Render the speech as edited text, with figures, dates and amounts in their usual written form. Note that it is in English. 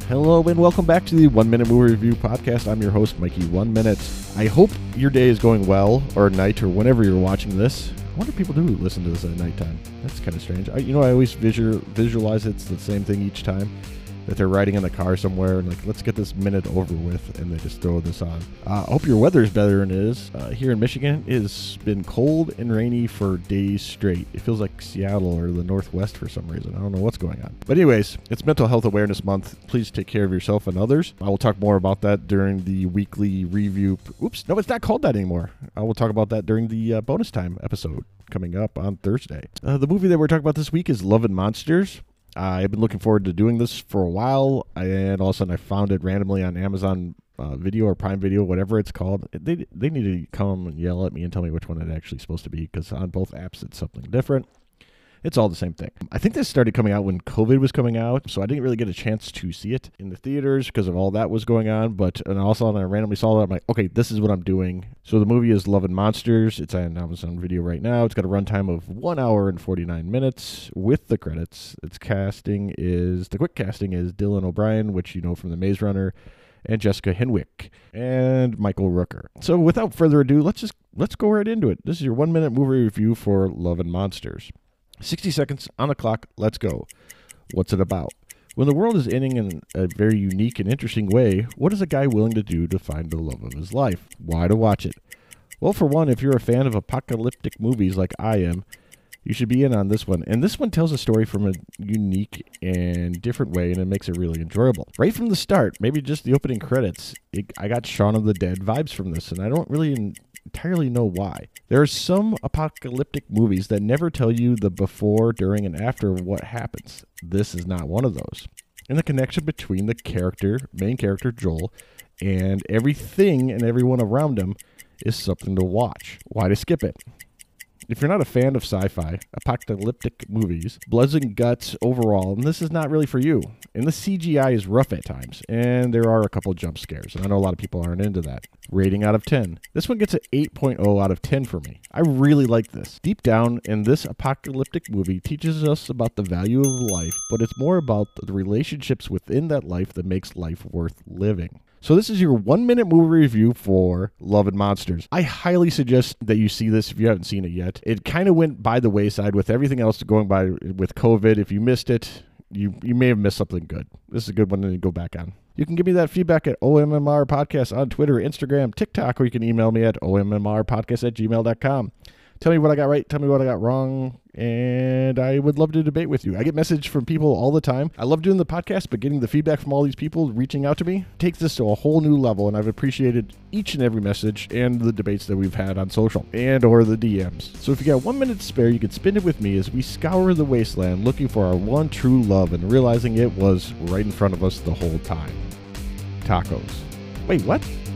Hello and welcome back to the 1 Minute Movie Review Podcast. I'm your host, Mikey 1 Minute. I hope your day is going well, or night, or whenever you're watching this. I wonder if people do listen to this at nighttime. That's kind of strange. I always visualize it's the same thing each time, that they're riding in the car somewhere and like, let's get this minute over with, and they just throw this on. I hope your weather's better than it is. Here in Michigan, it's been cold and rainy for days straight. It feels like Seattle or the Northwest for some reason. I don't know what's going on. But anyways, it's Mental Health Awareness Month. Please take care of yourself and others. I will talk more about that during the weekly review. Oops, no, it's not called that anymore. I will talk about that during the bonus time episode coming up on Thursday. The movie that we're talking about this week is Love and Monsters. I've been looking forward to doing this for a while, and all of a sudden I found it randomly on Amazon Video or Prime Video, whatever it's called. They need to come and yell at me and tell me which one it's actually supposed to be, because on both apps it's something different. It's all the same thing. I think this started coming out when COVID was coming out, so I didn't really get a chance to see it in the theaters because of all that was going on. And also I randomly saw it. I'm like, okay, this is what I'm doing. So the movie is Love and Monsters. It's on Amazon Video right now. It's got a runtime of 1 hour and 49 minutes with the credits. The quick casting is Dylan O'Brien, which you know from The Maze Runner, and Jessica Henwick and Michael Rooker. So without further ado, let's go right into it. This is your 1 minute movie review for Love and Monsters. 60 seconds on the clock. Let's go. What's it about? When the world is ending in a very unique and interesting way, what is a guy willing to do to find the love of his life? Why to watch it? Well, for one, if you're a fan of apocalyptic movies like I am, you should be in on this one. And this one tells a story from a unique and different way, and it makes it really enjoyable. Right from the start, maybe just the opening credits, I got Shaun of the Dead vibes from this, and I don't really entirely know why. There are some apocalyptic movies that never tell you the before, during, and after of what happens. This is not one of those. And the connection between the main character Joel, and everything and everyone around him is something to watch. Why to skip it? If you're not a fan of sci-fi, apocalyptic movies, bloods and guts overall, and this is not really for you. And the CGI is rough at times, and there are a couple jump scares, and I know a lot of people aren't into that. Rating out of 10. This one gets an 8.0 out of 10 for me. I really like this. Deep down, in this apocalyptic movie teaches us about the value of life, but it's more about the relationships within that life that makes life worth living. So this is your 1 minute movie review for Love and Monsters. I highly suggest that you see this if you haven't seen it yet. It kind of went by the wayside with everything else going by with COVID. If you missed it, you may have missed something good. This is a good one to go back on. You can give me that feedback at OMMR Podcast on Twitter, Instagram, TikTok, or you can email me at ommrpodcast@gmail.com. Tell me what I got right, tell me what I got wrong, and I would love to debate with you. I get messages from people all the time. I love doing the podcast, but getting the feedback from all these people reaching out to me takes this to a whole new level, and I've appreciated each and every message and the debates that we've had on social and or the DMs. So if you got 1 minute to spare, you can spend it with me as we scour the wasteland looking for our one true love and realizing it was right in front of us the whole time. Tacos. Wait, what?